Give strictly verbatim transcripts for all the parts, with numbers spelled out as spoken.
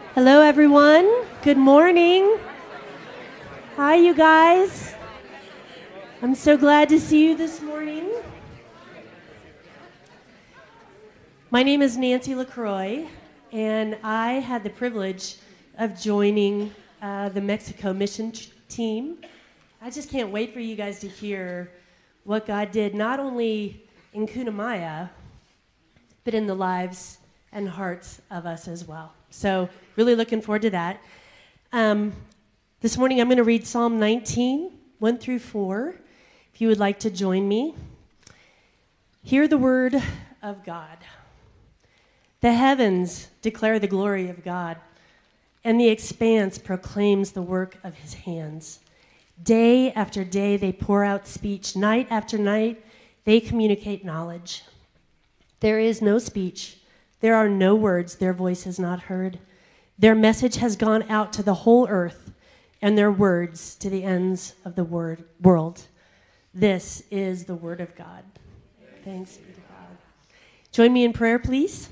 Hello, everyone. Good morning. Hi, you guys. I'm so glad to see you this morning. My name is Nancy LaCroix, and I had the privilege of joining uh, the Mexico mission t- team. I just can't wait for you guys to hear what God did, not only in Cunamaya, but in the lives and hearts of us as well. So really looking forward to that. Um, this morning I'm going to read Psalm nineteen, one through four, if you would like to join me. Hear the word of God. The heavens declare the glory of God, and the expanse proclaims the work of his hands. Day after day they pour out speech. Night after night they communicate knowledge. There is no speech. There are no words. Their voice is not heard. Their message has gone out to the whole earth, and their words to the ends of the word, world. This is the word of God. Thanks be to God. Join me in prayer, please.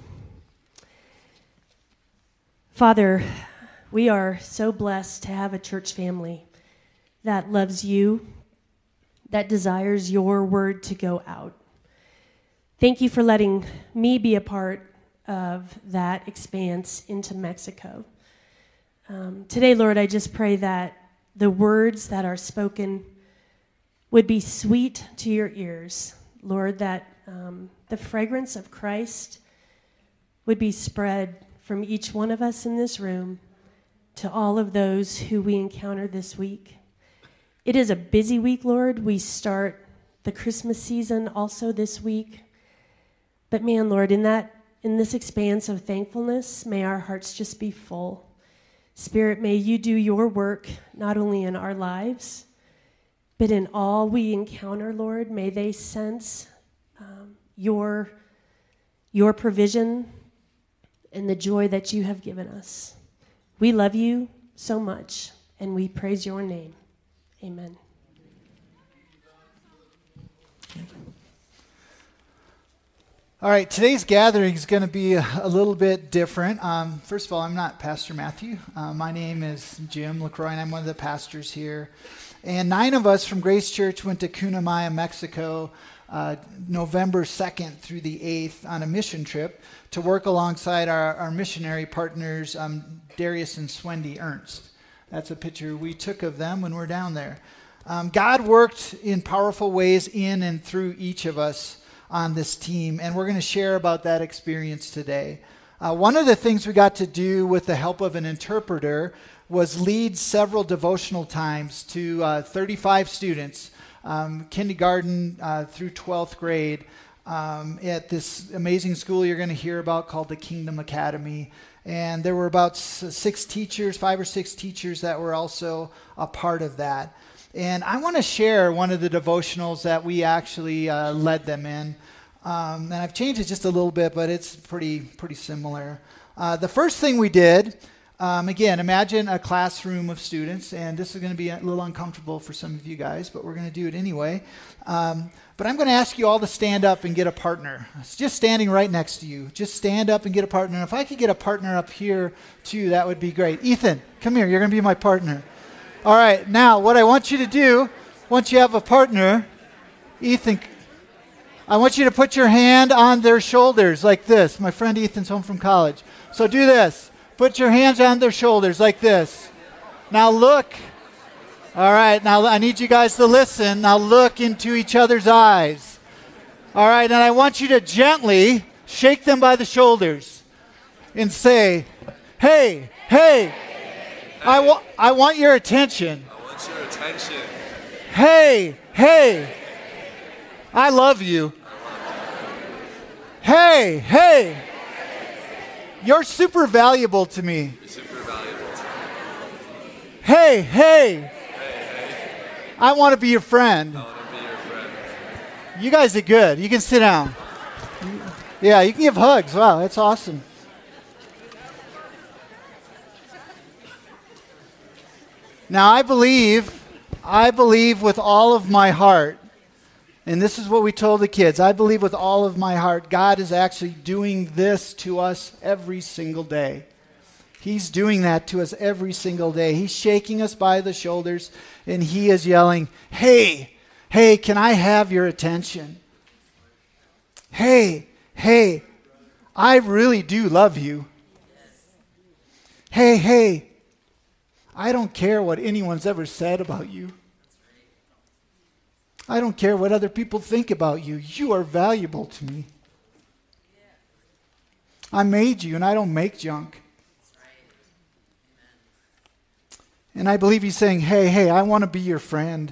Father, we are so blessed to have a church family that loves you, that desires your word to go out. Thank you for letting me be a part of that expanse into Mexico. Um, today, Lord, I just pray that the words that are spoken would be sweet to your ears. Lord, that um, the fragrance of Christ would be spread from each one of us in this room to all of those who we encounter this week. It is a busy week, Lord. We start the Christmas season also this week. But man, Lord, in that in this expanse of thankfulness, may our hearts just be full. Spirit, may you do your work, not only in our lives, but in all we encounter, Lord. May they sense um, your, your provision and the joy that you have given us. We love you so much, and we praise your name. Amen. All right, today's gathering is going to be a, a little bit different. Um, first of all, I'm not Pastor Matthew. Uh, my name is Jim LaCroix, and I'm one of the pastors here. And nine of us from Grace Church went to Cunamaya, Mexico, uh, November second through the eighth on a mission trip to work alongside our, our missionary partners, um, Darius and Swendy Ernst. That's a picture we took of them when we're down there. Um, God worked in powerful ways in and through each of us on this team, and we're going to share about that experience today. Uh, one of the things we got to do with the help of an interpreter was lead several devotional times to uh, thirty-five students, um, kindergarten uh, through twelfth grade, um, at this amazing school you're going to hear about called the Kingdom Academy. And there were about six teachers, five or six teachers that were also a part of that. And I want to share one of the devotionals that we actually uh, led them in. Um, and I've changed it just a little bit, but it's pretty pretty similar. Uh, the first thing we did, um, again, imagine a classroom of students, and this is going to be a little uncomfortable for some of you guys, but we're going to do it anyway. Um, but I'm going to ask you all to stand up and get a partner. It's just standing right next to you. Just stand up and get a partner. And if I could get a partner up here, too, that would be great. Ethan, come here. You're going to be my partner. All right, now what I want you to do, once you have a partner, Ethan, I want you to put your hand on their shoulders like this. My friend Ethan's home from college. So do this. Put your hands on their shoulders like this. Now look. All right, now I need you guys to listen. Now look into each other's eyes. All right, and I want you to gently shake them by the shoulders and say, hey, hey. I, wa- I want your attention. I want your attention. Hey, hey. I love you. Hey, hey. You're super valuable to me. You're super valuable to me. Hey, hey. Hey, hey. I want to be your friend. I want to be your friend. You guys are good. You can sit down. Yeah, you can give hugs. Wow, that's awesome. Now, I believe, I believe with all of my heart, and this is what we told the kids, I believe with all of my heart, God is actually doing this to us every single day. He's doing that to us every single day. He's shaking us by the shoulders, and he is yelling, hey, hey, can I have your attention? Hey, hey, I really do love you. Hey, hey, I don't care what anyone's ever said about you. I don't care what other people think about you. You are valuable to me. I made you, and I don't make junk. And I believe he's saying, hey, hey, I want to be your friend.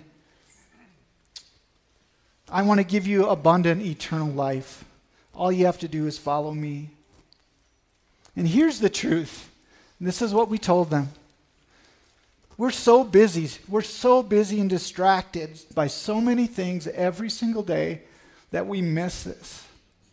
I want to give you abundant eternal life. All you have to do is follow me. And here's the truth. This is what we told them. We're so busy. We're so busy and distracted by so many things every single day that we miss this.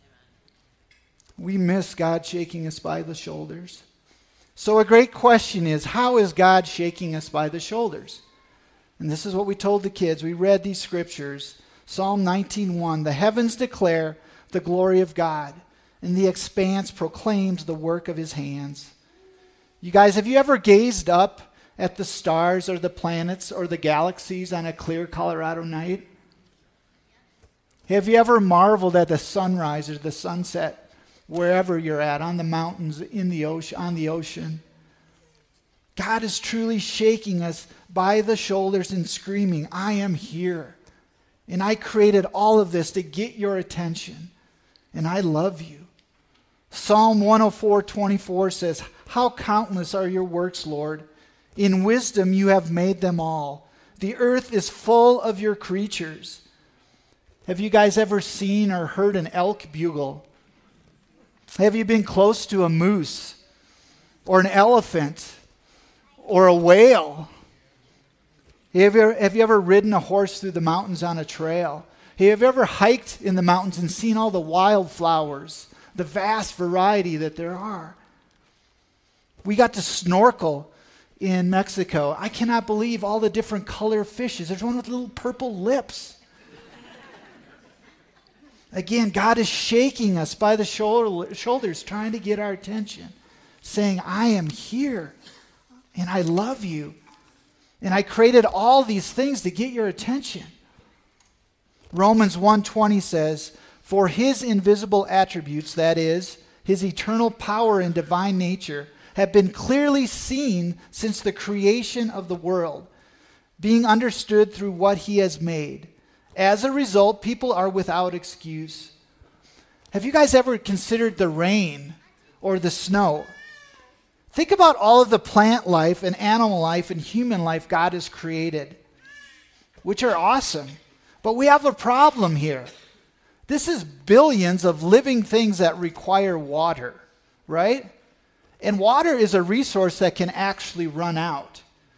We miss God shaking us by the shoulders. So a great question is, how is God shaking us by the shoulders? And this is what we told the kids. We read these scriptures. Psalm nineteen one, the heavens declare the glory of God, and the expanse proclaims the work of his hands. You guys, have you ever gazed up at the stars or the planets or the galaxies on a clear Colorado night? Have you ever marveled at the sunrise or the sunset wherever you're at, on the mountains, in the ocean, on the ocean? God is truly shaking us by the shoulders and screaming, I am here. And I created all of this to get your attention. And I love you. Psalm one oh four twenty-four says, how countless are your works, Lord. In wisdom you have made them all. The earth is full of your creatures. Have you guys ever seen or heard an elk bugle? Have you been close to a moose or an elephant or a whale? Have you, ever, have you ever ridden a horse through the mountains on a trail? Have you ever hiked in the mountains and seen all the wildflowers, the vast variety that there are? We got to snorkel in Mexico. I cannot believe all the different color fishes. There's one with little purple lips. Again, God is shaking us by the shoulder, shoulders, trying to get our attention, saying, I am here, and I love you. And I created all these things to get your attention. Romans one twenty says, for his invisible attributes, that is, his eternal power and divine nature, have been clearly seen since the creation of the world, being understood through what he has made. As a result, people are without excuse. Have you guys ever considered the rain or the snow? Think about all of the plant life and animal life and human life God has created, which are awesome. But we have a problem here. This is billions of living things that require water, right? And water is a resource that can actually run out.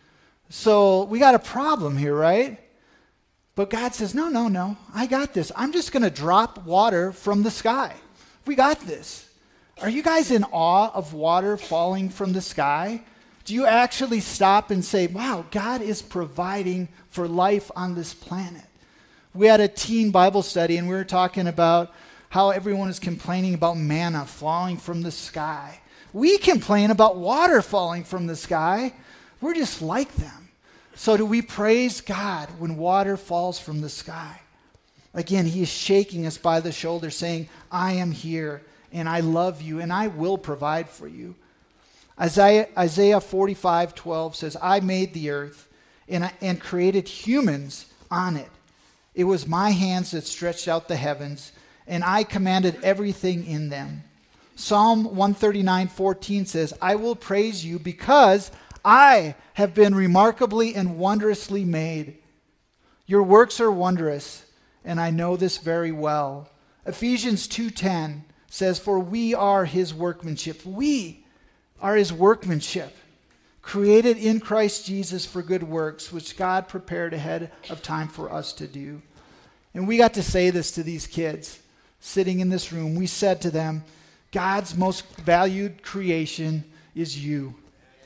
So we got a problem here, right? But God says, no, no, no, I got this. I'm just going to drop water from the sky. We got this. Are you guys in awe of water falling from the sky? Do you actually stop and say, wow, God is providing for life on this planet? We had a teen Bible study, and we were talking about how everyone is complaining about manna falling from the sky. We complain about water falling from the sky. We're just like them. So do we praise God when water falls from the sky? Again, he is shaking us by the shoulder, saying, I am here, and I love you, and I will provide for you. Isaiah, Isaiah forty-five twelve says, I made the earth and, and created humans on it. It was my hands that stretched out the heavens, and I commanded everything in them. Psalm one thirty-nine fourteen says, I will praise you because I have been remarkably and wondrously made. Your works are wondrous, and I know this very well. Ephesians two ten says, for we are his workmanship. We are his workmanship, created in Christ Jesus for good works, which God prepared ahead of time for us to do. And we got to say this to these kids sitting in this room. We said to them, God's most valued creation is you.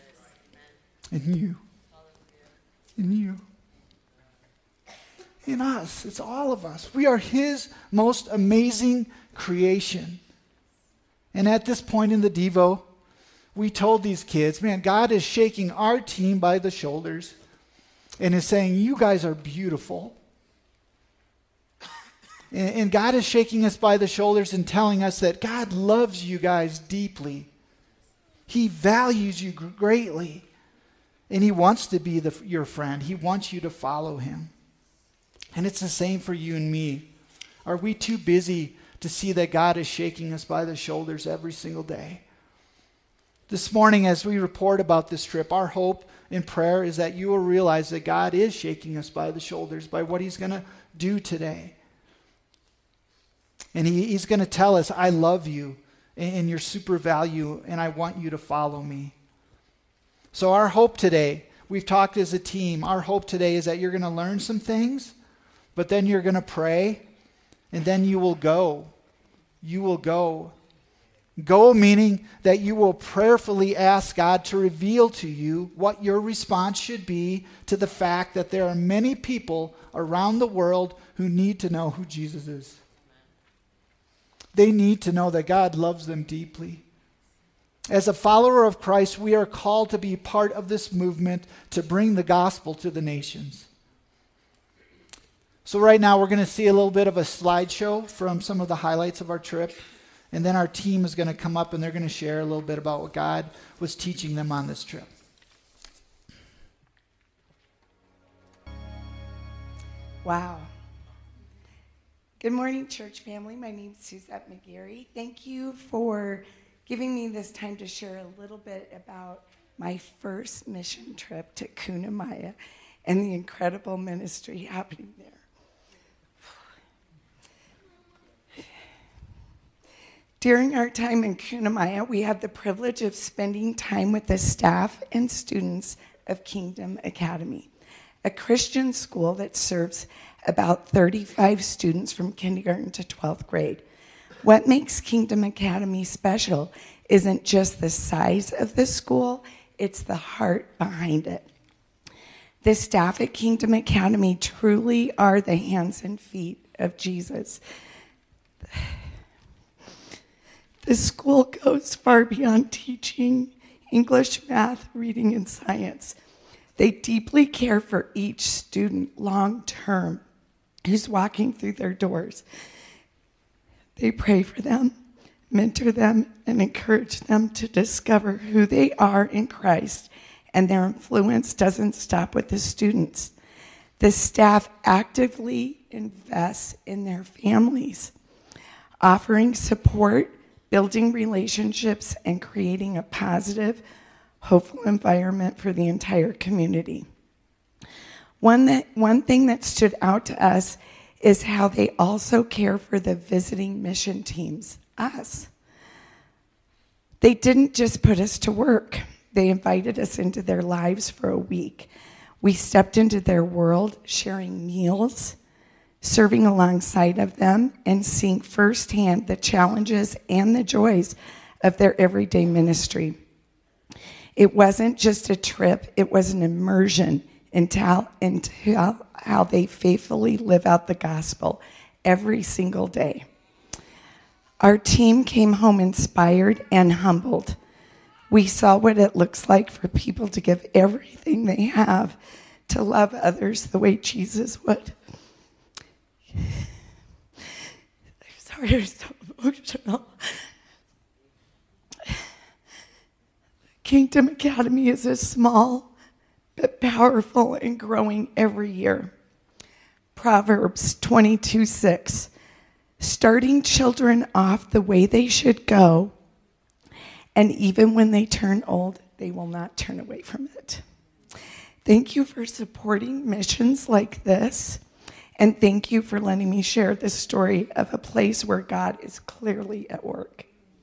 And you. And you. In us. It's all of us. We are his most amazing creation. And at this point in the Devo, we told these kids, man, God is shaking our team by the shoulders and is saying, you guys are beautiful. And, and God is shaking us by the shoulders and telling us that God loves you guys deeply. He values you greatly. And he wants to be the, your friend. He wants you to follow him. And it's the same for you and me. Are we too busy to see that God is shaking us by the shoulders every single day? This morning, as we report about this trip, our hope in prayer is that you will realize that God is shaking us by the shoulders by what he's going to do today. And he, he's going to tell us, I love you and, and you're super value and I want you to follow me. So our hope today, we've talked as a team, our hope today is that you're going to learn some things, but then you're going to pray, and then you will go. You will go. Go meaning that you will prayerfully ask God to reveal to you what your response should be to the fact that there are many people around the world who need to know who Jesus is. They need to know that God loves them deeply. As a follower of Christ, we are called to be part of this movement to bring the gospel to the nations. So right now we're going to see a little bit of a slideshow from some of the highlights of our trip. And then our team is going to come up and they're going to share a little bit about what God was teaching them on this trip. Wow. Good morning, church family. My name is Suzette McGarry. Thank you for giving me this time to share a little bit about my first mission trip to Kunamaya and the incredible ministry happening there. During our time in Kunamaya, we had the privilege of spending time with the staff and students of Kingdom Academy, a Christian school that serves about thirty-five students from kindergarten to twelfth grade. What makes Kingdom Academy special isn't just the size of the school, it's the heart behind it. The staff at Kingdom Academy truly are the hands and feet of Jesus. The school goes far beyond teaching English, math, reading, and science. They deeply care for each student long term who's walking through their doors. They pray for them, mentor them, and encourage them to discover who they are in Christ, and their influence doesn't stop with the students. The staff actively invests in their families, offering support, building relationships, and creating a positive, hopeful environment for the entire community. One, that, one thing that stood out to us is how they also care for the visiting mission teams, us. They didn't just put us to work. They invited us into their lives for a week. We stepped into their world, sharing meals, serving alongside of them, and seeing firsthand the challenges and the joys of their everyday ministry. It wasn't just a trip, it was an immersion into how, into how, how they faithfully live out the gospel every single day. Our team came home inspired and humbled. We saw what it looks like for people to give everything they have to love others the way Jesus would. I'm sorry, I'm so emotional. Kingdom Academy is a small but powerful and growing every year. Proverbs twenty-two six, starting children off the way they should go, and even when they turn old, they will not turn away from it. Thank you for supporting missions like this, and thank you for letting me share the story of a place where God is clearly at work.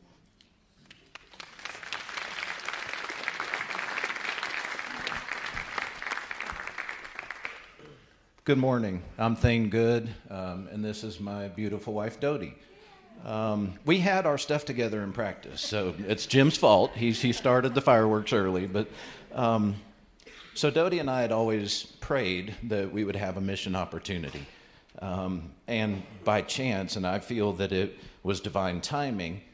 Good morning. I'm Thane Good, um, and this is my beautiful wife, Dodie. Um, we had our stuff together in practice, so it's Jim's fault. He's, he started the fireworks early, but um, so Dodie and I had always prayed that we would have a mission opportunity. Um, and by chance, and I feel that it was divine timing,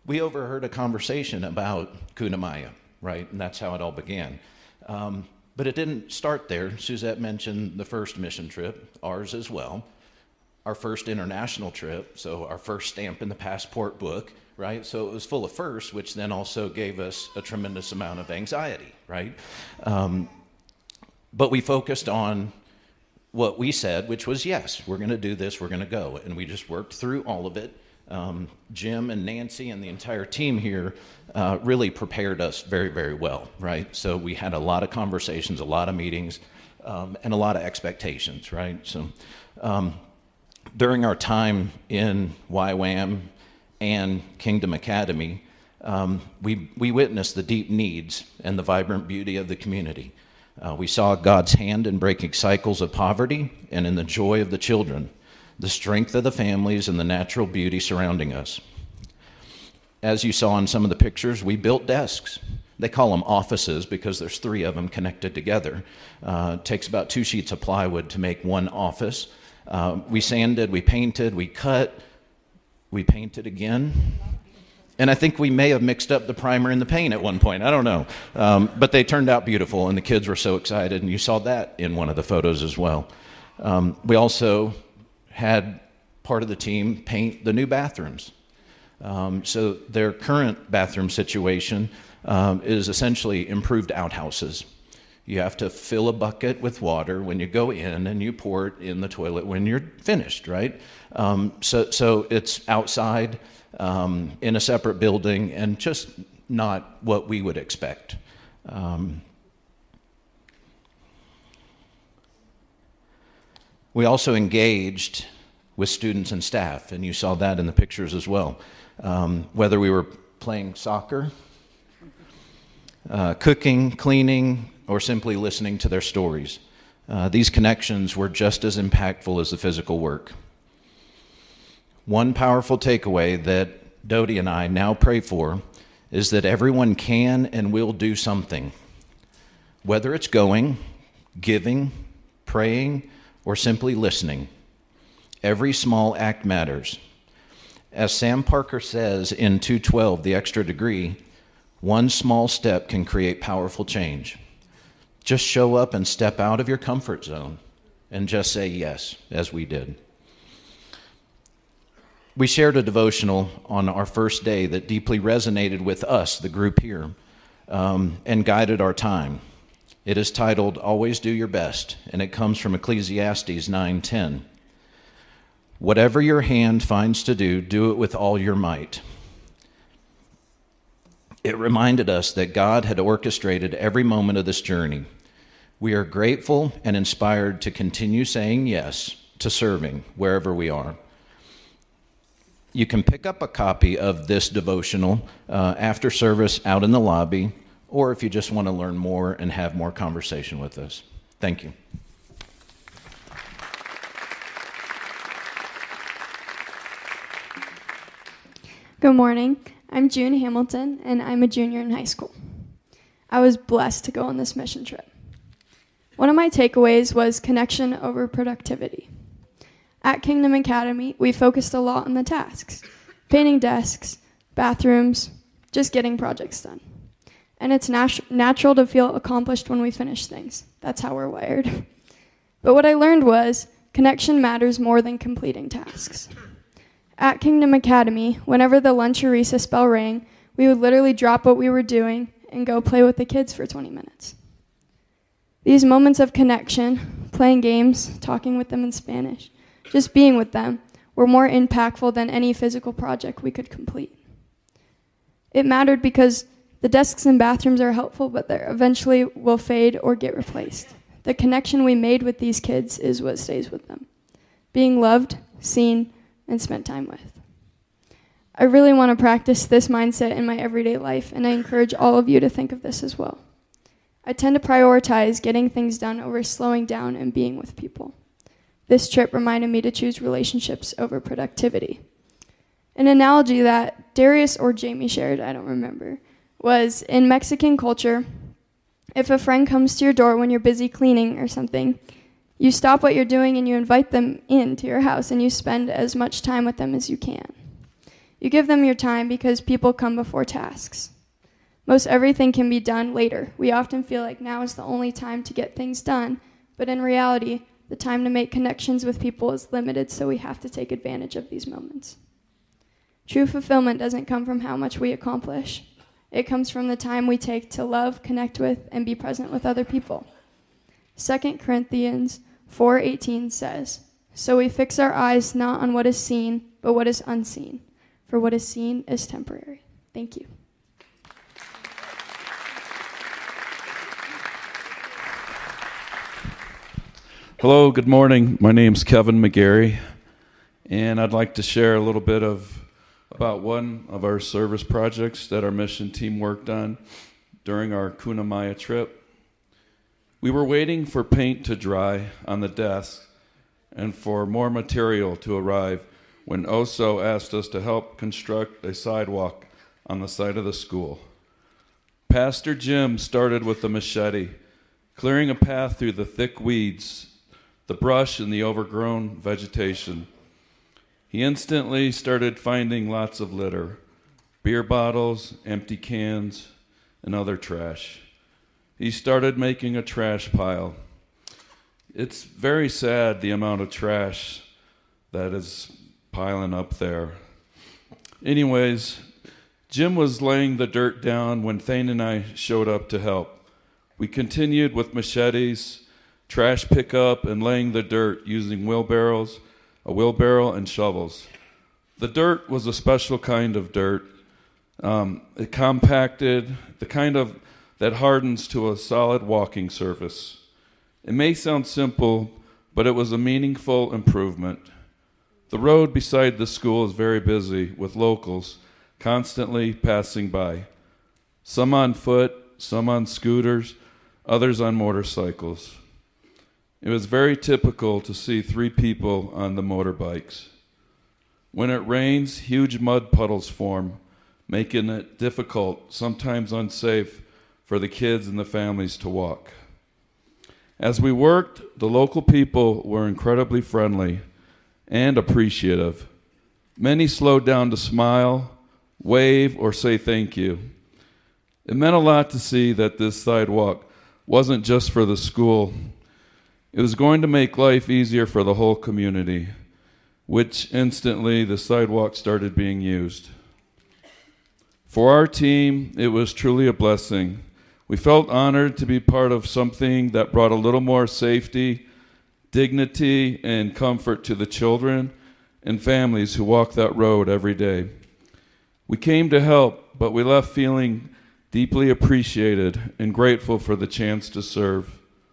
we overheard a conversation about Kunamaya, right? And that's how it all began. Um, but it didn't start there. Suzette mentioned the first mission trip, ours as well. Our first international trip, so our first stamp in the passport book, right? So it was full of firsts, which then also gave us a tremendous amount of anxiety, right? Um, but we focused on what we said, which was, yes, we're going to do this, we're going to go. And we just worked through all of it. Um, Jim and Nancy and the entire team here uh, really prepared us very, very well, right? So we had a lot of conversations, a lot of meetings, um, and a lot of expectations, right? So um, during our time in Y WAM and Kingdom Academy, um, we, we witnessed the deep needs and the vibrant beauty of the community. Uh, we saw God's hand in breaking cycles of poverty and in the joy of the children, the strength of the families, and the natural beauty surrounding us. As you saw in some of the pictures, we built desks. They call them offices because there's three of them connected together. Uh, it takes about two sheets of plywood to make one office. Uh, we sanded, we painted, we cut, we painted again. And I think we may have mixed up the primer and the paint at one point. I don't know. Um, but they turned out beautiful, and the kids were so excited, and you saw that in one of the photos as well. Um, we also had part of the team paint the new bathrooms. Um, so their current bathroom situation um, is essentially improved outhouses. You have to fill a bucket with water when you go in, and you pour it in the toilet when you're finished, right? Um, so, so it's outside, um, in a separate building, and just not what we would expect. Um, we also engaged with students and staff, and you saw that in the pictures as well. Um, whether we were playing soccer, uh, cooking, cleaning, or simply listening to their stories. Uh, these connections were just as impactful as the physical work. One powerful takeaway that Dodie and I now pray for is that everyone can and will do something. Whether it's going, giving, praying, or simply listening, every small act matters. As Sam Parker says in two twelve, The Extra Degree, one small step can create powerful change. Just show up and step out of your comfort zone and just say yes, as we did. We shared a devotional on our first day that deeply resonated with us, the group here, um, and guided our time. It is titled, Always Do Your Best, and it comes from Ecclesiastes nine ten. Whatever your hand finds to do, do it with all your might. It reminded us that God had orchestrated every moment of this journey. We are grateful and inspired to continue saying yes to serving wherever we are. You can pick up a copy of this devotional uh, after service out in the lobby, or if you just want to learn more and have more conversation with us. Thank you. Good morning. I'm June Hamilton, and I'm a junior in high school. I was blessed to go on this mission trip. One of my takeaways was connection over productivity. At Kingdom Academy, we focused a lot on the tasks, painting desks, bathrooms, just getting projects done. And it's nat- natural to feel accomplished when we finish things. That's how we're wired. But what I learned was connection matters more than completing tasks. At Kingdom Academy, whenever the lunch or recess bell rang, we would literally drop what we were doing and go play with the kids for twenty minutes. These moments of connection, playing games, talking with them in Spanish, just being with them, were more impactful than any physical project we could complete. It mattered because the desks and bathrooms are helpful, but they eventually will fade or get replaced. The connection we made with these kids is what stays with them. Being loved, seen, and spent time with. I really want to practice this mindset in my everyday life, and I encourage all of you to think of this as well. I tend to prioritize getting things done over slowing down and being with people. This trip reminded me to choose relationships over productivity. An analogy that Darius or Jamie shared, I don't remember, was in Mexican culture, if a friend comes to your door when you're busy cleaning or something, you stop what you're doing and you invite them into your house and you spend as much time with them as you can. You give them your time because people come before tasks. Most everything can be done later. We often feel like now is the only time to get things done, but in reality, the time to make connections with people is limited, so we have to take advantage of these moments. True fulfillment doesn't come from how much we accomplish. It comes from the time we take to love, connect with, and be present with other people. Second Corinthians four eighteen says, "So we fix our eyes not on what is seen, but what is unseen. For what is seen is temporary." Thank you. Hello, good morning. My name's Kevin McGarry, and I'd like to share a little bit of about one of our service projects that our mission team worked on during our Kunamaya trip. We were waiting for paint to dry on the desk and for more material to arrive when O S O asked us to help construct a sidewalk on the side of the school. Pastor Jim started with a machete, clearing a path through the thick weeds, the brush, and the overgrown vegetation. He instantly started finding lots of litter, beer bottles, empty cans, and other trash. He started making a trash pile. It's very sad, the amount of trash that is piling up there. Anyways, Jim was laying the dirt down when Thane and I showed up to help. We continued with machetes, trash pickup, and laying the dirt using wheelbarrows, a wheelbarrow, and shovels. The dirt was a special kind of dirt. Um, it compacted, the kind of that hardens to a solid walking surface. It may sound simple, but it was a meaningful improvement. The road beside the school is very busy with locals constantly passing by. Some on foot, some on scooters, others on motorcycles. It was very typical to see three people on the motorbikes. When it rains, huge mud puddles form, making it difficult, sometimes unsafe, for the kids and the families to walk. As we worked, the local people were incredibly friendly and appreciative. Many slowed down to smile, wave, or say thank you. It meant a lot to see that this sidewalk wasn't just for the school. It was going to make life easier for the whole community, which instantly the sidewalk started being used. For our team, it was truly a blessing. We felt honored to be part of something that brought a little more safety, dignity, and comfort to the children and families who walk that road every day. We came to help, but we left feeling deeply appreciated and grateful for the chance to serve.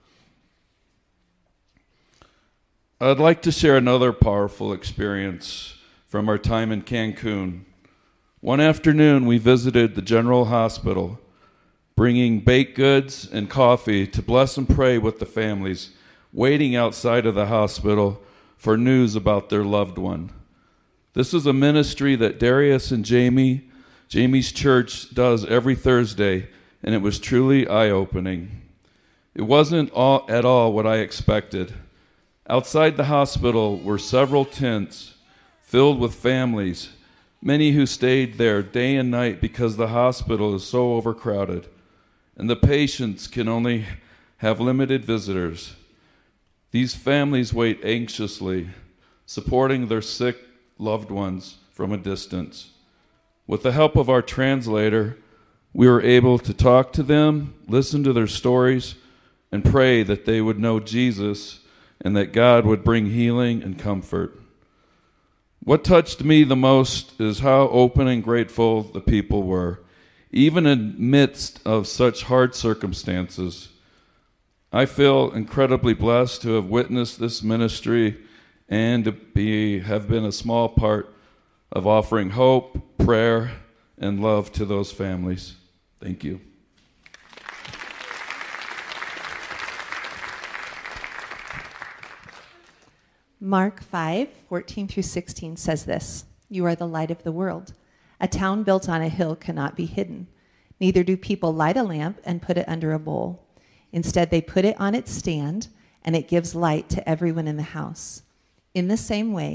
I'd like to share another powerful experience from our time in Cancun. One afternoon, we visited the General Hospital, bringing baked goods and coffee to bless and pray with the families waiting outside of the hospital for news about their loved one. This is a ministry that Darius and Jamie, Jamie's church, does every Thursday, and it was truly eye-opening. It wasn't all, at all what I expected. Outside the hospital were several tents filled with families, many who stayed there day and night because the hospital is so overcrowded, and the patients can only have limited visitors. These families wait anxiously, supporting their sick loved ones from a distance. With the help of our translator, we were able to talk to them, listen to their stories, and pray that they would know Jesus and that God would bring healing and comfort. What touched me the most is how open and grateful the people were, even in midst of such hard circumstances. I feel incredibly blessed to have witnessed this ministry and to be, have been a small part of offering hope, prayer, and love to those families. Thank you. Mark five, fourteen through sixteen says this, "You are the light of the world. A town built on a hill cannot be hidden. Neither do people light a lamp and put it under a bowl. Instead, they put it on its stand, and it gives light to everyone in the house. In the same way,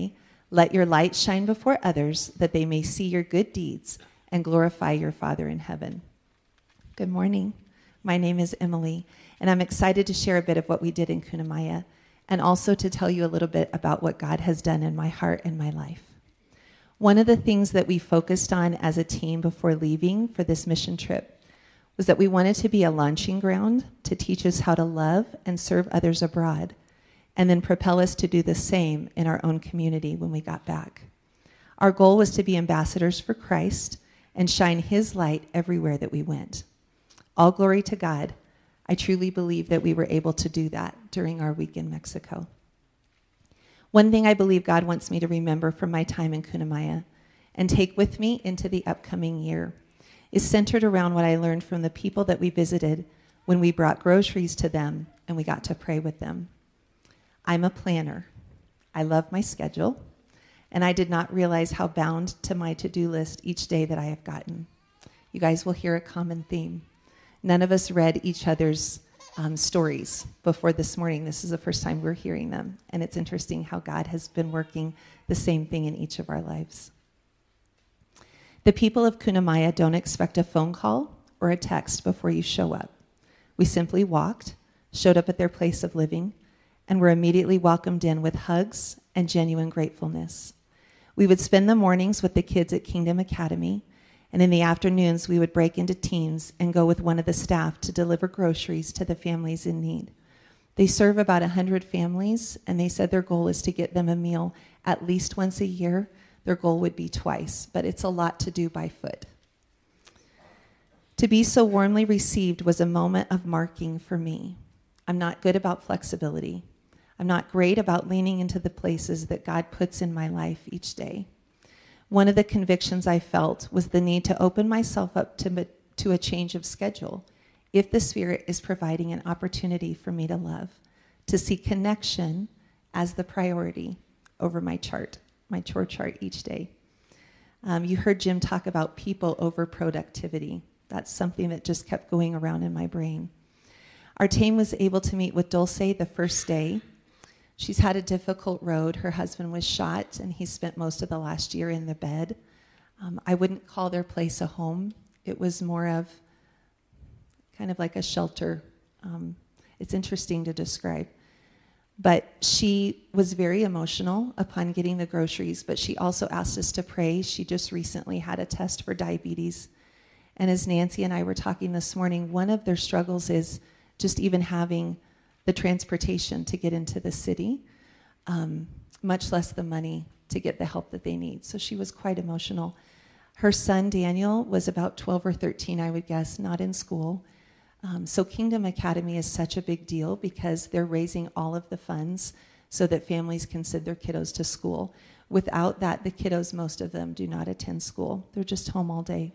Let your light shine before others, that they may see your good deeds and glorify your Father in heaven. Good morning. My name is Emily, and I'm excited to share a bit of what we did in Kunamaya, and also to tell you a little bit about what God has done in my heart and my life. One of the things that we focused on as a team before leaving for this mission trip was that we wanted to be a launching ground to teach us how to love and serve others abroad, and then propel us to do the same in our own community when we got back. Our goal was to be ambassadors for Christ and shine his light everywhere that we went. All glory to God. I truly believe that we were able to do that during our week in Mexico. One thing I believe God wants me to remember from my time in Kunamaya and take with me into the upcoming year is centered around what I learned from the people that we visited when we brought groceries to them and we got to pray with them. I'm a planner. I love my schedule, and I did not realize how bound to my to-do list each day that I have gotten. You guys will hear a common theme. None of us read each other's um, stories before this morning. This is the first time we're hearing them, and it's interesting how God has been working the same thing in each of our lives. The people of Kunamaya don't expect a phone call or a text before you show up. We simply walked, showed up at their place of living, and were immediately welcomed in with hugs and genuine gratefulness. We would spend the mornings with the kids at Kingdom Academy, and in the afternoons we would break into teams and go with one of the staff to deliver groceries to the families in need. They serve about one hundred families, and they said their goal is to get them a meal at least once a year. Their goal would be twice, but it's a lot to do by foot. To be so warmly received was a moment of marking for me. I'm not good about flexibility. I'm not great about leaning into the places that God puts in my life each day. One of the convictions I felt was the need to open myself up to, to a change of schedule if the Spirit is providing an opportunity for me to love, to see connection as the priority over my chart, my chore chart each day. Um, you heard Jim talk about people over productivity. That's something that just kept going around in my brain. Our team was able to meet with Dulce the first day. She's had a difficult road. Her husband was shot, and he spent most of the last year in the bed. Um, I wouldn't call their place a home. It was more of kind of like a shelter. Um, it's interesting to describe. But she was very emotional upon getting the groceries, but she also asked us to pray. She just recently had a test for diabetes. And as Nancy and I were talking this morning, one of their struggles is just even having the transportation to get into the city, um, much less the money to get the help that they need. So she was quite emotional. Her son, Daniel, was about twelve or thirteen, I would guess, not in school. Um, so Kingdom Academy is such a big deal because they're raising all of the funds so that families can send their kiddos to school. Without that, the kiddos, most of them, do not attend school. They're just home all day.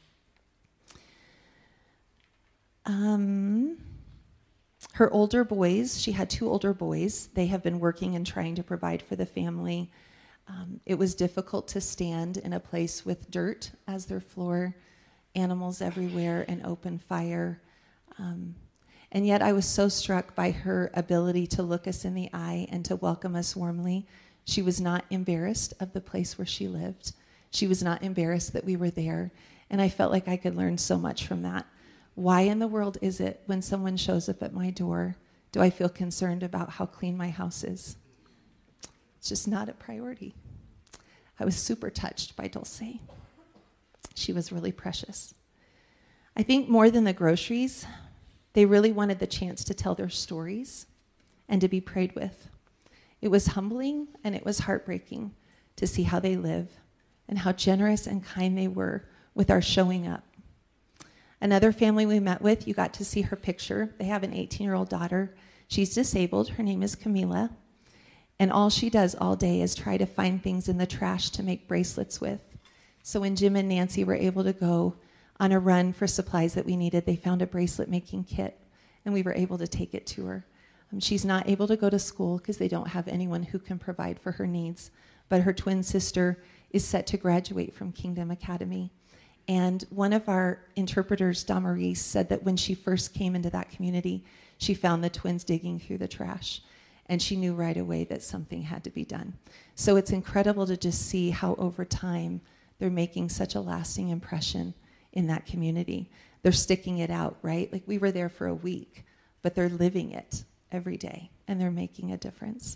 Um... Her older boys, she had two older boys. They have been working and trying to provide for the family. Um, it was difficult to stand in a place with dirt as their floor, animals everywhere, and open fire. Um, and yet I was so struck by her ability to look us in the eye and to welcome us warmly. She was not embarrassed of the place where she lived. She was not embarrassed that we were there. And I felt like I could learn so much from that. Why in the world is it when someone shows up at my door, do I feel concerned about how clean my house is? It's just not a priority. I was super touched by Dulce. She was really precious. I think more than the groceries, they really wanted the chance to tell their stories and to be prayed with. It was humbling and it was heartbreaking to see how they live and how generous and kind they were with our showing up. Another family we met with, you got to see her picture. They have an eighteen-year-old daughter. She's disabled. Her name is Camila. And all she does all day is try to find things in the trash to make bracelets with. So when Jim and Nancy were able to go on a run for supplies that we needed, they found a bracelet-making kit, and we were able to take it to her. Um, she's not able to go to school because they don't have anyone who can provide for her needs, but her twin sister is set to graduate from Kingdom Academy. And one of our interpreters, Damaris, said that when she first came into that community, she found the twins digging through the trash. and she knew right away that something had to be done. So it's incredible to just see how over time they're making such a lasting impression in that community. They're sticking it out, right? Like we were there for a week, but they're living it every day, and they're making a difference.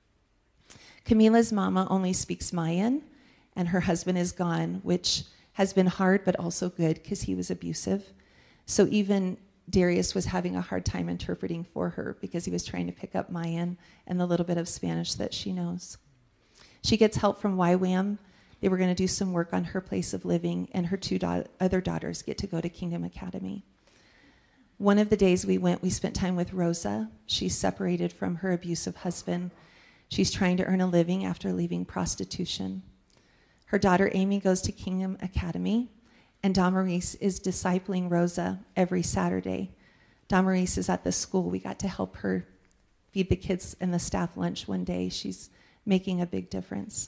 Camila's mama only speaks Mayan, and her husband is gone, which has been hard but also good because he was abusive. So even Darius was having a hard time interpreting for her because he was trying to pick up Mayan and the little bit of Spanish that she knows. She gets help from Y WAM. They were going to do some work on her place of living, and her two da- other daughters get to go to Kingdom Academy. One of the days we went, we spent time with Rosa. She's separated from her abusive husband. She's trying to earn a living after leaving prostitution. Her daughter Amy goes to Kingdom Academy, and Damaris is discipling Rosa every Saturday. Damaris is at the school. We got to help her feed the kids and the staff lunch one day. She's making a big difference.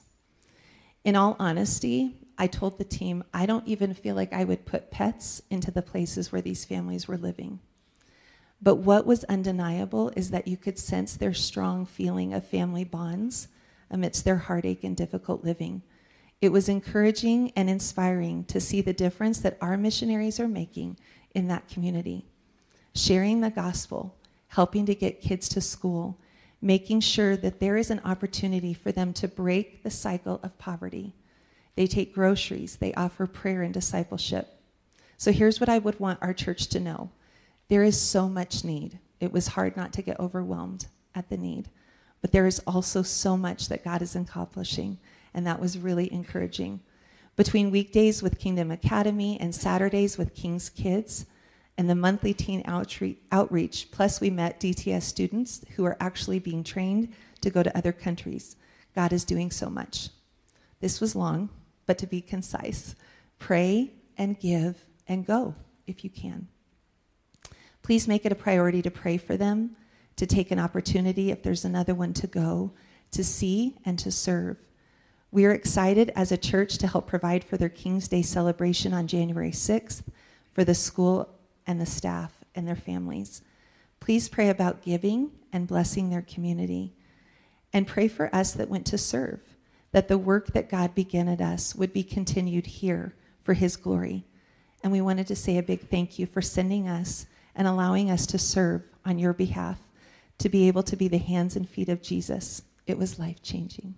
In all honesty, I told the team, I don't even feel like I would put pets into the places where these families were living. But what was undeniable is that you could sense their strong feeling of family bonds amidst their heartache and difficult living. It was encouraging and inspiring to see the difference that our missionaries are making in that community. Sharing the gospel, helping to get kids to school, making sure that there is an opportunity for them to break the cycle of poverty. They take groceries, they offer prayer and discipleship. So here's what I would want our church to know. There is so much need. It was hard not to get overwhelmed at the need. But there is also so much that God is accomplishing, and that was really encouraging. Between weekdays with Kingdom Academy and Saturdays with King's Kids and the monthly teen outre- outreach, plus we met D T S students who are actually being trained to go to other countries. God is doing so much. This was long, but to be concise, pray and give and go if you can. Please make it a priority to pray for them, to take an opportunity if there's another one to go, to see and to serve. We are excited as a church to help provide for their King's Day celebration on January sixth for the school and the staff and their families. Please pray about giving and blessing their community. And pray for us that went to serve, that the work that God began at us would be continued here for his glory. And we wanted to say a big thank you for sending us and allowing us to serve on your behalf, to be able to be the hands and feet of Jesus. It was life-changing.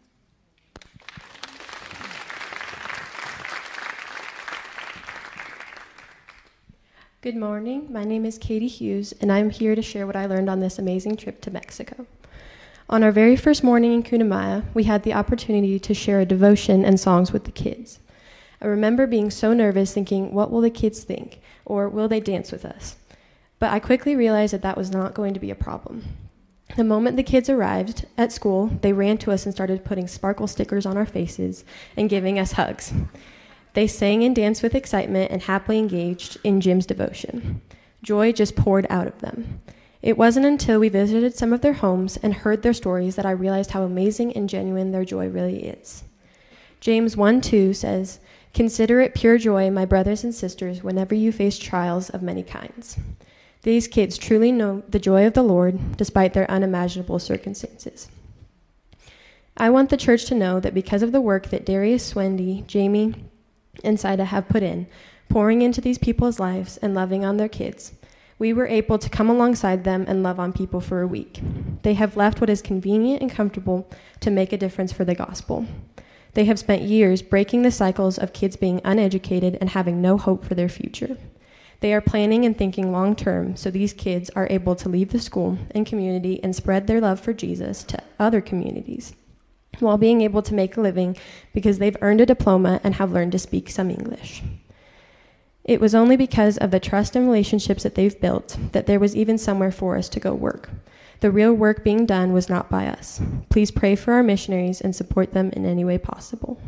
Good morning. My name is Katie Hughes, and I'm here to share what I learned on this amazing trip to Mexico. On our very first morning in Cunamaya, we had the opportunity to share a devotion and songs with the kids. I remember being so nervous, thinking, what will the kids think? Or will they dance with us? But I quickly realized that that was not going to be a problem. The moment the kids arrived at school, they ran to us and started putting sparkle stickers on our faces and giving us hugs. They sang and danced with excitement and happily engaged in Jim's devotion. Joy just poured out of them. It wasn't until we visited some of their homes and heard their stories that I realized how amazing and genuine their joy really is. James one two says, "Consider it pure joy, my brothers and sisters, whenever you face trials of many kinds." These kids truly know the joy of the Lord despite their unimaginable circumstances. I want the church to know that because of the work that Darius, Wendy, Jamie, and Saida have put in, pouring into these people's lives and loving on their kids, we were able to come alongside them and love on people for a week. They have left what is convenient and comfortable to make a difference for the gospel. They have spent years breaking the cycles of kids being uneducated and having no hope for their future. They are planning and thinking long term so these kids are able to leave the school and community and spread their love for Jesus to other communities, while being able to make a living because they've earned a diploma and have learned to speak some English. It was only because of the trust and relationships that they've built that there was even somewhere for us to go work. The real work being done was not by us. Please pray for our missionaries and support them in any way possible.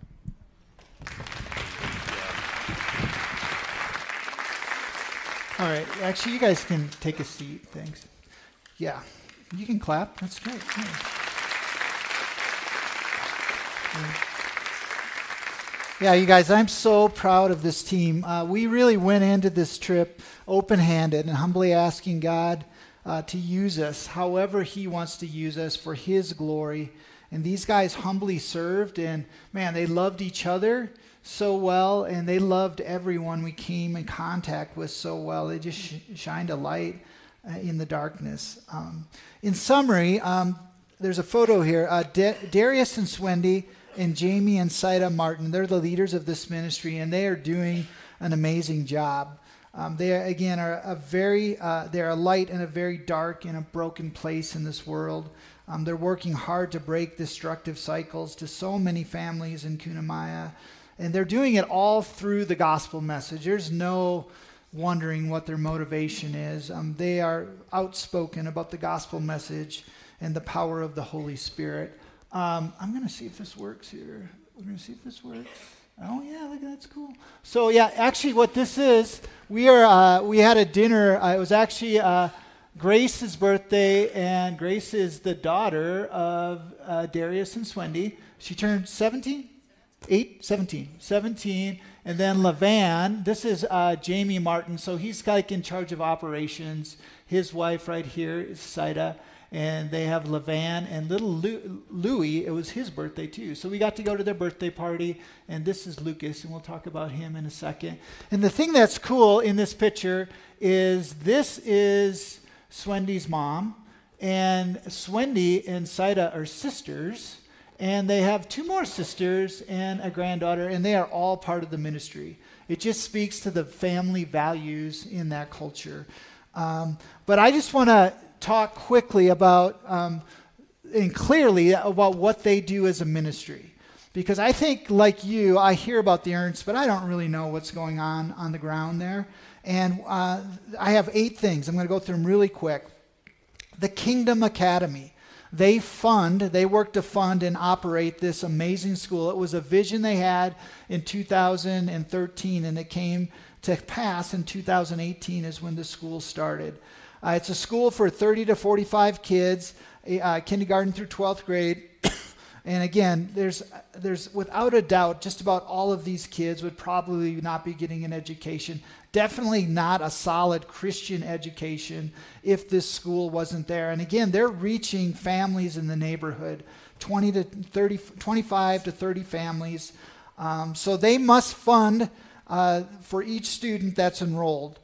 All right. Actually, you guys can take a seat. Thanks. Yeah. You can clap. That's great. Yeah. Yeah, you guys, I'm so proud of this team. Uh, we really went into this trip open-handed and humbly asking God uh, to use us however he wants to use us for his glory. And these guys humbly served, and man, they loved each other so well, and they loved everyone we came in contact with so well. They just sh- shined a light uh, in the darkness. Um, in summary, um, there's a photo here. Uh, D- Darius and Swendy and Jamie and Saida Martin, they're the leaders of this ministry, and they are doing an amazing job. Um, they, are, again, are a very, uh, they're a light in a very dark and a broken place in this world. Um, they're working hard to break destructive cycles to so many families in Kunamaya. And they're doing it all through the gospel message. There's no wondering what their motivation is. Um, they are outspoken about the gospel message and the power of the Holy Spirit. Um, I'm going to see if this works here. We're going to see if this works. Oh, yeah, look, that's cool. So, yeah, actually what this is, we are uh, we had a dinner. Uh, it was actually uh, Grace's birthday, and Grace is the daughter of uh, Darius and Swendy. She turned seventeen? Eight, seventeen, seventeen, and then Levan. This is uh, Jamie Martin, so he's like in charge of operations. His wife right here is Saida, and they have Levan and little Lu- Louis. It was his birthday too, so we got to go to their birthday party. And this is Lucas, and we'll talk about him in a second. And the thing that's cool in this picture is this is Swendy's mom, and Swendy and Saida are sisters. And they have two more sisters and a granddaughter, and they are all part of the ministry. It just speaks to the family values in that culture. Um, but I just want to talk quickly about, um, and clearly about what they do as a ministry. Because I think, like you, I hear about the Ernsts, but I don't really know what's going on on the ground there. And uh, I have eight things. I'm going to go through them really quick. The Kingdom Academy. They fund, they work to fund and operate this amazing school. It was a vision they had in two thousand thirteen, and it came to pass in two thousand eighteen is when the school started. Uh, it's a school for thirty to forty-five kids, uh, kindergarten through twelfth grade. And again, there's, there's without a doubt, just about all of these kids would probably not be getting an education. Definitely not a solid Christian education if this school wasn't there. And again, they're reaching families in the neighborhood, twenty to thirty, twenty-five to thirty families. Um, so they must fund uh, for each student that's enrolled.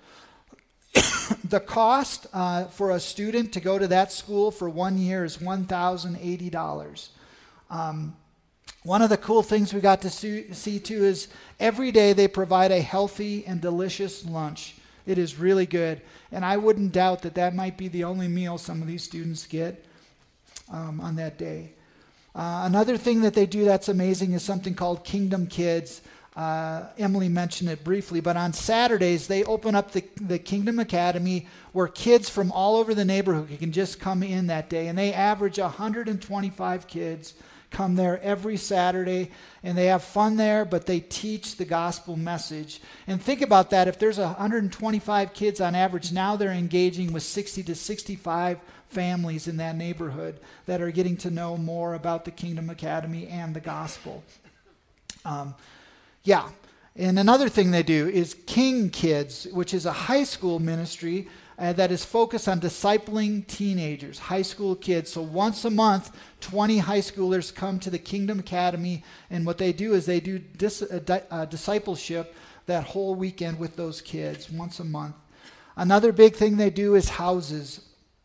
The cost uh, for a student to go to that school for one year is one thousand eighty dollars. Um, one of the cool things we got to see, see too is every day they provide a healthy and delicious lunch. It is really good. And I wouldn't doubt that that might be the only meal some of these students get um, on that day. Uh, another thing that they do that's amazing is something called Kingdom Kids. Uh, Emily mentioned it briefly, but on Saturdays they open up the, the Kingdom Academy where kids from all over the neighborhood can just come in that day. And they average one hundred twenty-five kids come there every Saturday, and they have fun there, but they teach the gospel message. And think about that. If there's one hundred twenty-five kids on average, now they're engaging with sixty to sixty-five families in that neighborhood that are getting to know more about the Kingdom Academy and the gospel. Um, yeah. And another thing they do is King Kids, which is a high school ministry Uh, that is focused on discipling teenagers, high school kids. So once a month, twenty high schoolers come to the Kingdom Academy, and what they do is they do dis- uh, di- uh, discipleship that whole weekend with those kids once a month. Another big thing they do is houses.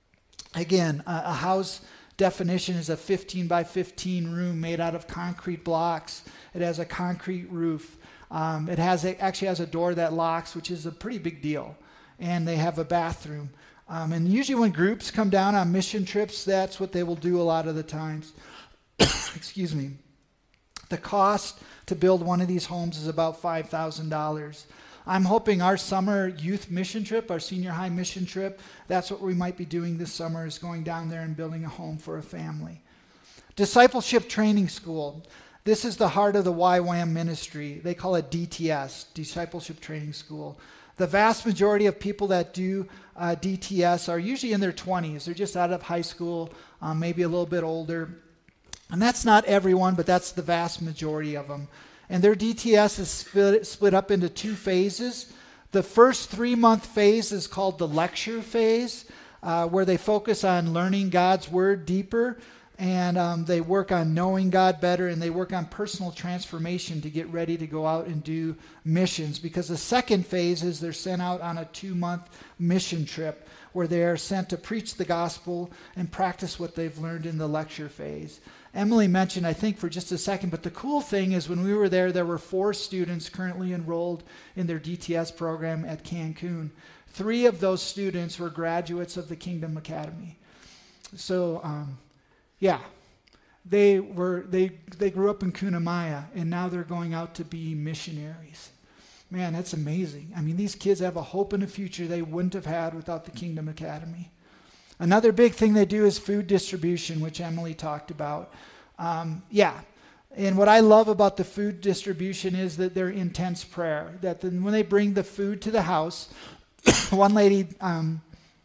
Again, uh, a house definition is a fifteen by fifteen room made out of concrete blocks. It has a concrete roof. Um, it has a, actually has a door that locks, which is a pretty big deal. And they have a bathroom. Um, and usually when groups come down on mission trips, that's what they will do a lot of the times. Excuse me. The cost to build one of these homes is about five thousand dollars. I'm hoping our summer youth mission trip, our senior high mission trip, that's what we might be doing this summer, is going down there and building a home for a family. Discipleship Training School. This is the heart of the Y WAM ministry. They call it D T S, Discipleship Training School. The vast majority of people that do uh, D T S are usually in their twenties. They're just out of high school, um, maybe a little bit older. And that's not everyone, but that's the vast majority of them. And their D T S is split, split up into two phases. The first three-month phase is called the lecture phase. uh, where they focus on learning God's word deeper, and um, they work on knowing God better, and they work on personal transformation to get ready to go out and do missions. Because the second phase is they're sent out on a two-month mission trip where they are sent to preach the gospel and practice what they've learned in the lecture phase. Emily mentioned, I think, for just a second, but the cool thing is when we were there, there were four students currently enrolled in their D T S program at Cancun. Three of those students were graduates of the Kingdom Academy. So, um, yeah, they were they they grew up in Cunamaya, and now they're going out to be missionaries. Man, that's amazing. I mean, these kids have a hope in a future they wouldn't have had without the Kingdom Academy. Another big thing they do is food distribution, which Emily talked about. Um, yeah, and what I love about the food distribution is that they're intense prayer. That then when they bring the food to the house, one lady, um,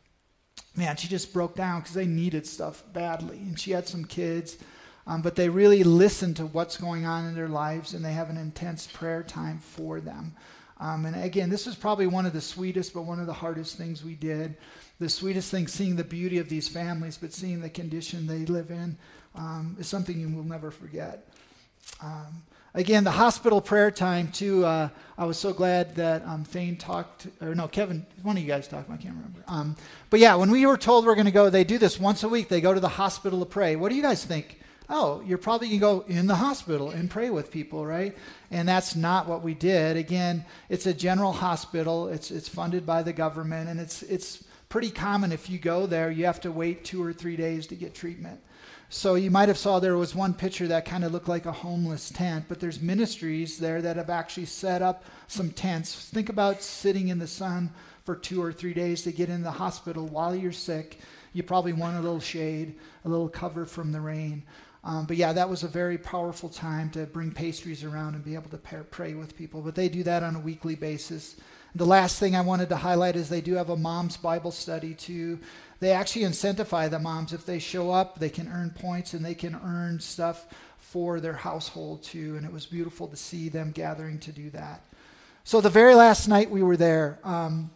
man, she just broke down because they needed stuff badly, and she had some kids, um, but they really listen to what's going on in their lives, and they have an intense prayer time for them. Um, and again, this was probably one of the sweetest, but one of the hardest things we did. The sweetest thing, seeing the beauty of these families, but seeing the condition they live in, um, is something you will never forget. Um, again, the hospital prayer time, too, uh, I was so glad that um, Thane talked, or no, Kevin, one of you guys talked, I can't remember. Um, but yeah, when we were told we're going to go, they do this once a week. They go to the hospital to pray. What do you guys think? Oh, you're probably going to go in the hospital and pray with people, right? And that's not what we did. Again, it's a general hospital. It's it's funded by the government, and it's it's pretty common if you go there, you have to wait two or three days to get treatment. So you might have saw there was one picture that kind of looked like a homeless tent, but there's ministries there that have actually set up some tents. Think about sitting in the sun for two or three days to get in the hospital while you're sick. You probably want a little shade, a little cover from the rain. Um, but yeah, that was a very powerful time to bring pastries around and be able to pray with people. But they do that on a weekly basis. The last thing I wanted to highlight is they do have a mom's Bible study too. They actually incentivize the moms. If they show up, they can earn points and they can earn stuff for their household too. And it was beautiful to see them gathering to do that. So the very last night we were there, um,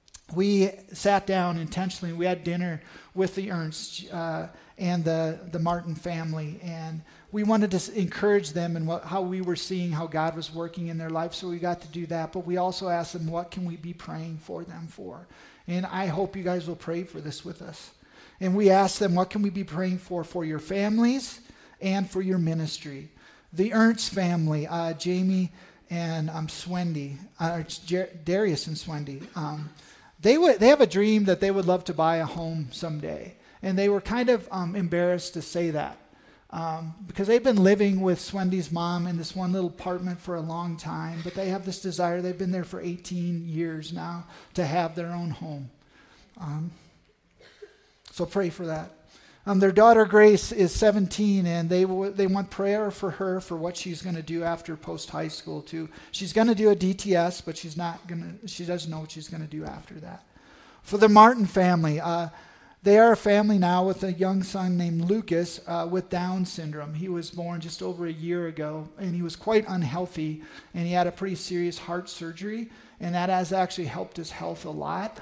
we sat down intentionally. We had dinner with the Ernsts uh, and the, the Martin family, and we wanted to encourage them in what, how we were seeing how God was working in their life, so we got to do that. But we also asked them, what can we be praying for them for? And I hope you guys will pray for this with us. And we asked them, what can we be praying for for your families and for your ministry? The Ernst family, uh, Jamie and um, Swendy, uh, Jer- Darius and Swendy, um, they would they have a dream that they would love to buy a home someday. And they were kind of um, embarrassed to say that. Um, because they've been living with Swendy's mom in this one little apartment for a long time, but they have this desire. They've been there for eighteen years now to have their own home. Um, so pray for that. Um, their daughter Grace is seventeen, and they w- they want prayer for her for what she's going to do after post high school too. She's going to do a D T S, but she's not going to. She doesn't know what she's going to do after that. For the Martin family. Uh, They are a family now with a young son named Lucas uh, with Down syndrome. He was born just over a year ago, and he was quite unhealthy, and he had a pretty serious heart surgery, and that has actually helped his health a lot.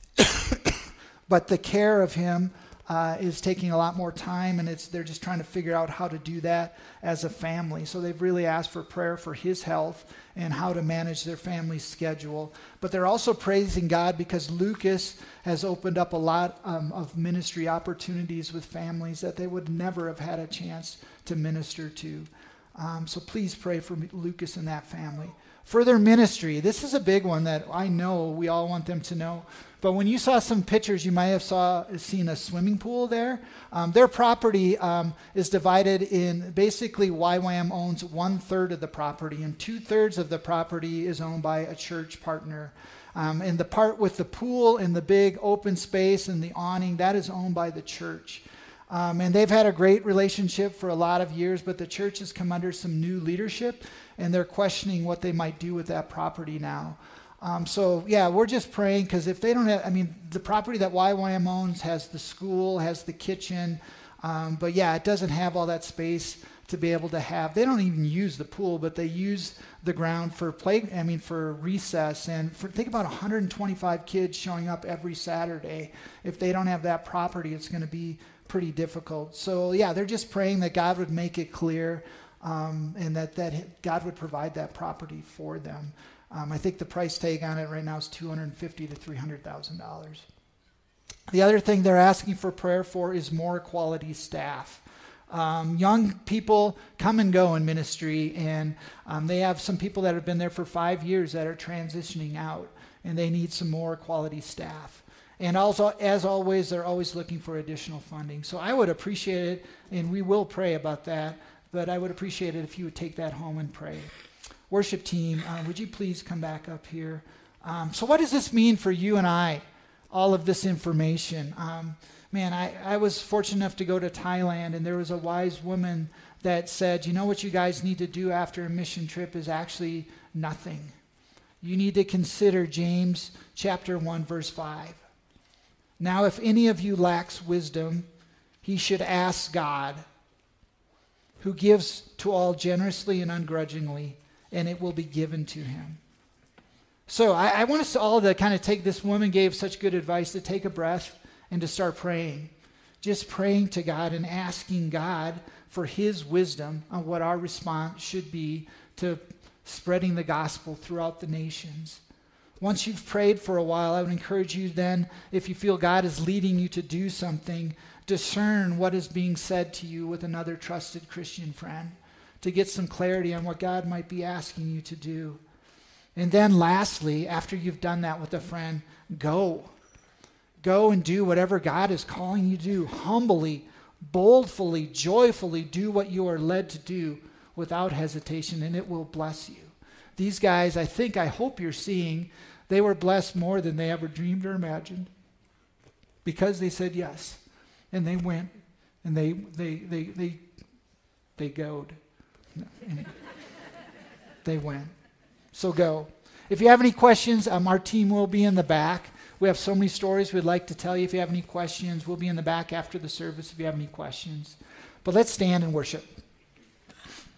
But the care of him uh, is taking a lot more time, and it's they're just trying to figure out how to do that as a family. So they've really asked for prayer for his health and how to manage their family's schedule. But they're also praising God because Lucas has opened up a lot um, of ministry opportunities with families that they would never have had a chance to minister to. Um, so please pray for Lucas and that family. For their ministry, this is a big one that I know we all want them to know. But when you saw some pictures, you might have saw seen a swimming pool there. Um, their property um, is divided in, basically Y WAM owns one third of the property, and two thirds of the property is owned by a church partner. Um, and the part with the pool and the big open space and the awning, that is owned by the church. Um, and they've had a great relationship for a lot of years, but the church has come under some new leadership, and they're questioning what they might do with that property now. Um, so, yeah, we're just praying because if they don't have, I mean, the property that Y WAM owns has the school, has the kitchen, um, but, yeah, it doesn't have all that space to be able to have. They don't even use the pool, but they use the ground for play. I mean, for recess. And for, think about one hundred twenty-five kids showing up every Saturday. If they don't have that property, it's going to be pretty difficult. So yeah, they're just praying that God would make it clear, um, and that that God would provide that property for them. Um, I think the price tag on it right now is two hundred fifty thousand to three hundred thousand dollars. The other thing they're asking for prayer for is more quality staff. Um, young people come and go in ministry, and um, they have some people that have been there for five years that are transitioning out, and they need some more quality staff. And also, as always, they're always looking for additional funding. So I would appreciate it, and we will pray about that, but I would appreciate it if you would take that home and pray. Worship team, uh, would you please come back up here? Um, so what does this mean for you and I, all of this information? Um, Man, I, I was fortunate enough to go to Thailand, and there was a wise woman that said, you know what you guys need to do after a mission trip is actually nothing. You need to consider James chapter one, verse five. Now, if any of you lacks wisdom, he should ask God, who gives to all generously and ungrudgingly, and it will be given to him. So I, I want us all to kind of take, this woman gave such good advice, to take a breath and to start praying. Just praying to God and asking God for his wisdom on what our response should be to spreading the gospel throughout the nations. Once you've prayed for a while, I would encourage you then, if you feel God is leading you to do something, discern what is being said to you with another trusted Christian friend, to get some clarity on what God might be asking you to do. And then lastly, after you've done that with a friend, go. Go and do whatever God is calling you to do. Humbly, boldly, joyfully do what you are led to do without hesitation, and it will bless you. These guys, I think, I hope you're seeing, they were blessed more than they ever dreamed or imagined, because they said yes, and they went, and they they they they they goed. No, anyway. They went. So go. If you have any questions, um, our team will be in the back. We have so many stories we'd like to tell you. If you have any questions, we'll be in the back after the service if you have any questions. But let's stand and worship.